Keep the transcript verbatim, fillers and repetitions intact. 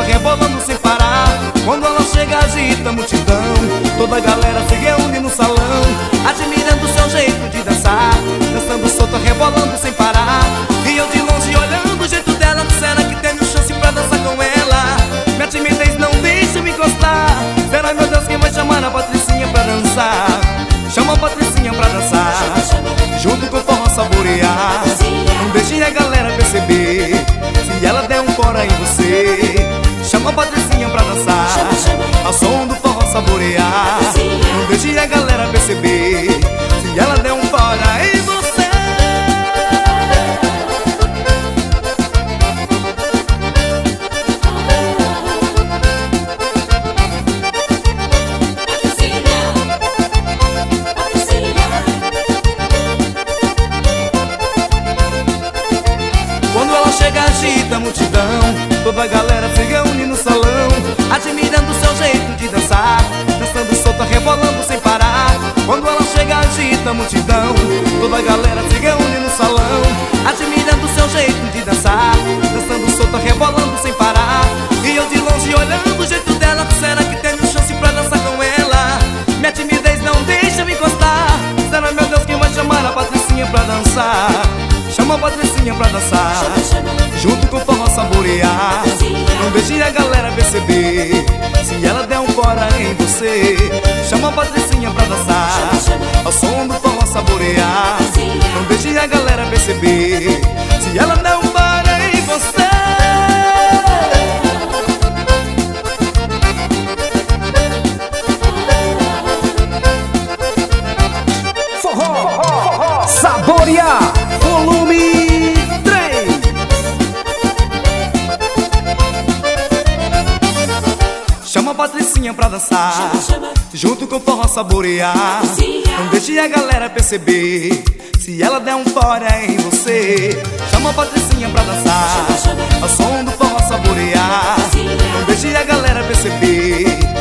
rebolando sem parar. Quando ela chega agita a multidão, toda a galera se reúne no salão, admirando o seu jeito de dançar, dançando solta, rebolando sem parar. E eu de longe olhando o jeito dela, será que tenho chance pra dançar com ela? Minha timidez não deixa me encostar. Será, meu Deus, quem vai chamar a Patricinha pra dançar? Chama a Patricinha pra dançar, junto com o forró saborear. Não deixe a galera perceber, se ela der um fora em você. Chama a Patricinha pra dançar, ao som do forró saborear. Não deixe a galera perceber, se ela der um fora em você. Quando ela chega agita a multidão, toda a galera se reúne no salão, admirando o seu jeito de dançar, dançando solta, rebolando sem parar. Quando ela chega agita a multidão, toda a galera se reúne no salão, admirando o seu jeito de dançar, dançando solta, rebolando sem parar. E eu de longe olhando o jeito dela, será que tenho chance pra dançar com ela? Minha timidez não deixa me encostar. Será, meu Deus, quem vai chamar a Patricinha pra dançar? Chama a Patricinha pra dançar, junto com o forró saborear. Não deixe a galera perceber, se ela der um fora em você. Chama a Patricinha pra dançar, ao som do forró saborear. Não deixe a galera perceber, se ela der um fora em você. Forró, forró, saborear, volume três. Chama a Patricinha pra dançar, junto com o forró saborear. Não deixe a galera perceber, se ela der um fora em você. Chama a Patricinha pra dançar, ao som do forró saborear. Não deixe a galera perceber,